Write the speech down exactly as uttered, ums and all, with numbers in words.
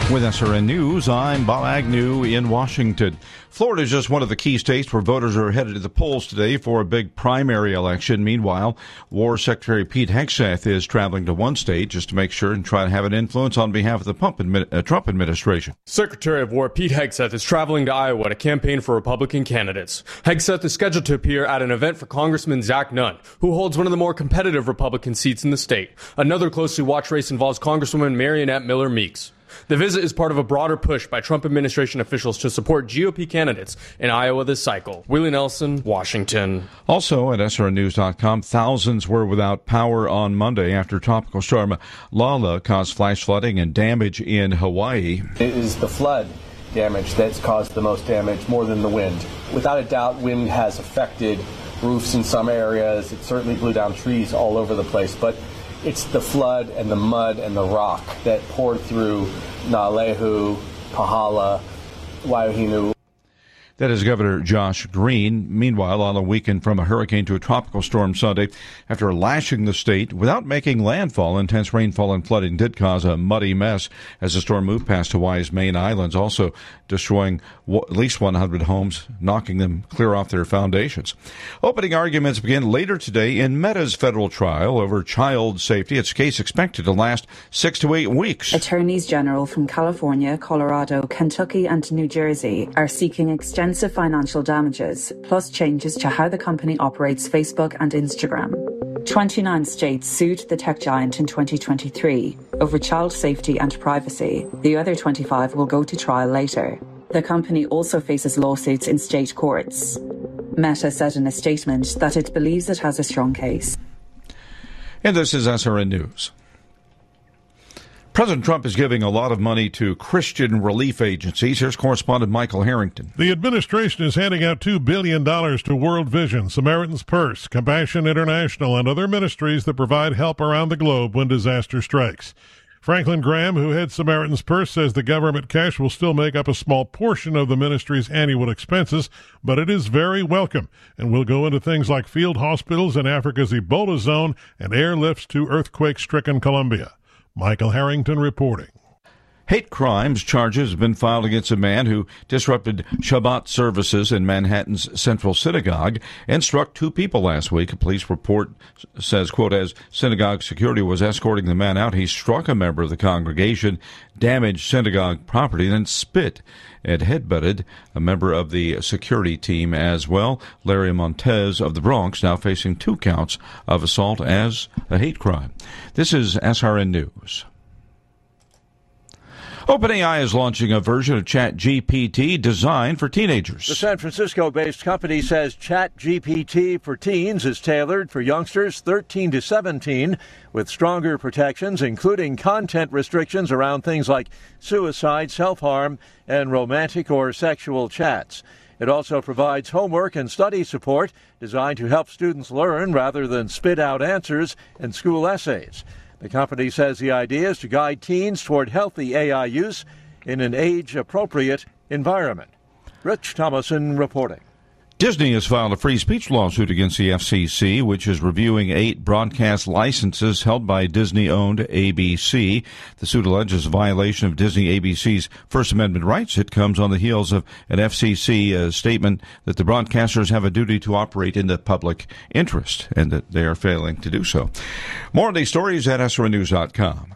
With S R N News, I'm Bob Agnew in Washington. Florida is just one of the key states where voters are headed to the polls today for a big primary election. Meanwhile, War Secretary Pete Hegseth is traveling to one state just to make sure and try to have an influence on behalf of the Trump administration. Secretary of War Pete Hegseth is traveling to Iowa to campaign for Republican candidates. Hegseth is scheduled to appear at an event for Congressman Zach Nunn, who holds one of the more competitive Republican seats in the state. Another closely watched race involves Congresswoman Marionette Miller Meeks. The visit is part of a broader push by Trump administration officials to support G O P candidates in Iowa this cycle. Willie Nelson, Washington. Also at S R N news dot com, thousands were without power on Monday after Tropical Storm Lala caused flash flooding and damage in Hawaii. It is the flood damage that's caused the most damage, more than the wind. Without a doubt, wind has affected roofs in some areas. It certainly blew down trees all over the place, but it's the flood and the mud and the rock that poured through Na'alehu, Pahala, Waiohinu. That is Governor Josh Green. Meanwhile, on a weekend from a hurricane to a tropical storm Sunday, after lashing the state without making landfall, intense rainfall and flooding did cause a muddy mess as the storm moved past Hawaii's main islands, also destroying at least one hundred homes, knocking them clear off their foundations. Opening arguments begin later today in Meta's federal trial over child safety. Its case expected to last six to eight weeks. Attorneys general from California, Colorado, Kentucky, and New Jersey are seeking extensive financial damages, plus changes to how the company operates Facebook and Instagram. twenty-nine states sued the tech giant in twenty twenty-three over child safety and privacy. The other twenty-five will go to trial later. The company also faces lawsuits in state courts. Meta said in a statement that it believes it has a strong case. And this is S R N News. President Trump is giving a lot of money to Christian relief agencies. Here's correspondent Michael Harrington. The administration is handing out two billion dollars to World Vision, Samaritan's Purse, Compassion International, and other ministries that provide help around the globe when disaster strikes. Franklin Graham, who heads Samaritan's Purse, says the government cash will still make up a small portion of the ministry's annual expenses, but it is very welcome and will go into things like field hospitals in Africa's Ebola zone and airlifts to earthquake-stricken Colombia. Michael Harrington reporting. Hate crimes charges have been filed against a man who disrupted Shabbat services in Manhattan's Central Synagogue and struck two people last week. A police report says, quote, as synagogue security was escorting the man out, he struck a member of the congregation, damaged synagogue property, then spit and headbutted a member of the security team as well. Larry Montez of the Bronx now facing two counts of assault as a hate crime. This is S R N News. OpenAI is launching a version of ChatGPT designed for teenagers. The San Francisco-based company says ChatGPT for teens is tailored for youngsters thirteen to seventeen with stronger protections, including content restrictions around things like suicide, self-harm, and romantic or sexual chats. It also provides homework and study support designed to help students learn rather than spit out answers in school essays. The company says the idea is to guide teens toward healthy A I use in an age-appropriate environment. Rich Thomason reporting. Disney has filed a free speech lawsuit against the F C C, which is reviewing eight broadcast licenses held by Disney-owned A B C. The suit alleges a violation of Disney A B C's First Amendment rights. It comes on the heels of an F C C uh, statement that the broadcasters have a duty to operate in the public interest and that they are failing to do so. More on these stories at S R N news dot com.